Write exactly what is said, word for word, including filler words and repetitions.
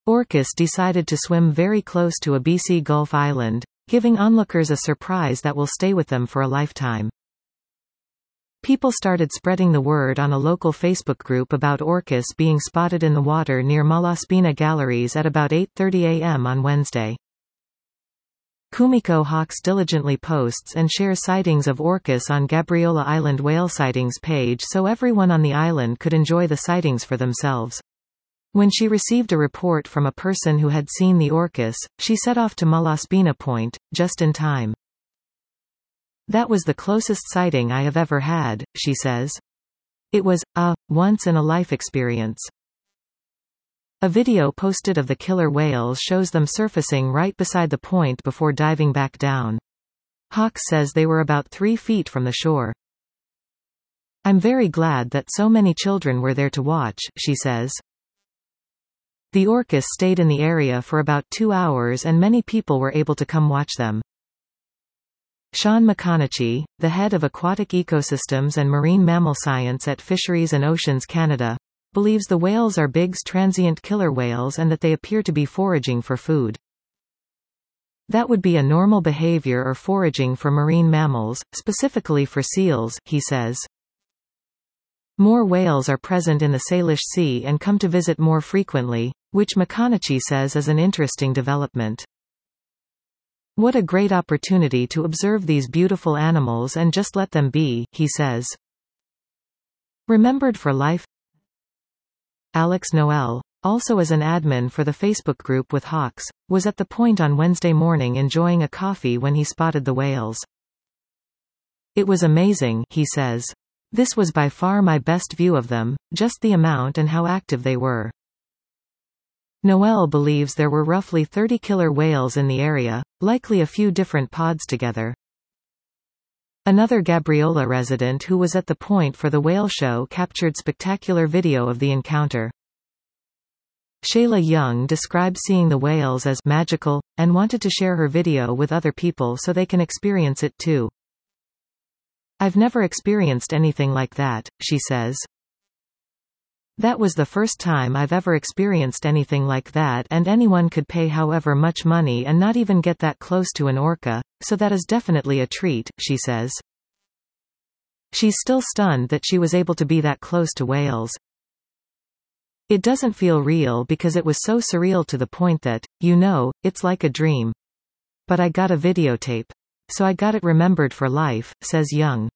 Orcus decided to swim very close to a B C Gulf island, giving onlookers a surprise that will stay with them for a lifetime. People started spreading the word on a local Facebook group about Orcus being spotted in the water near Malaspina Galleries at about eight thirty a m on Wednesday. Kumiko Hawks diligently posts and shares sightings of Orcus on Gabriola Island whale sightings page so everyone on the island could enjoy the sightings for themselves. When she received a report from a person who had seen the Orcus, she set off to Malaspina Point, just in time. "That was the closest sighting I have ever had," she says. "It was, a, once-in-a-life experience." A video posted of the killer whales shows them surfacing right beside the point before diving back down. Hawks says they were about three feet from the shore. "I'm very glad that so many children were there to watch," she says. The Orcus stayed in the area for about two hours and many people were able to come watch them. Sean McConaughey, the head of Aquatic Ecosystems and Marine Mammal Science at Fisheries and Oceans Canada, believes the whales are big transient killer whales and that they appear to be foraging for food. "That would be a normal behavior or foraging for marine mammals, specifically for seals," he says. More whales are present in the Salish Sea and come to visit more frequently, which McConaughey says is an interesting development. "What a great opportunity to observe these beautiful animals and just let them be," he says. Remembered for life. Alex Noel, also as an admin for the Facebook group with Hawks, was at the point on Wednesday morning enjoying a coffee when he spotted the whales. "It was amazing," he says. "This was by far my best view of them, just the amount and how active they were." Noel believes there were roughly thirty killer whales in the area, likely a few different pods together. Another Gabriola resident who was at the point for the whale show captured spectacular video of the encounter. Shayla Young described seeing the whales as magical, and wanted to share her video with other people so they can experience it too. "I've never experienced anything like that," she says. "That was the first time I've ever experienced anything like that, and anyone could pay however much money and not even get that close to an orca, so that is definitely a treat," she says. She's still stunned that she was able to be that close to whales. "It doesn't feel real because it was so surreal to the point that, you know, it's like a dream. But I got a videotape. So I got it remembered for life," says Young.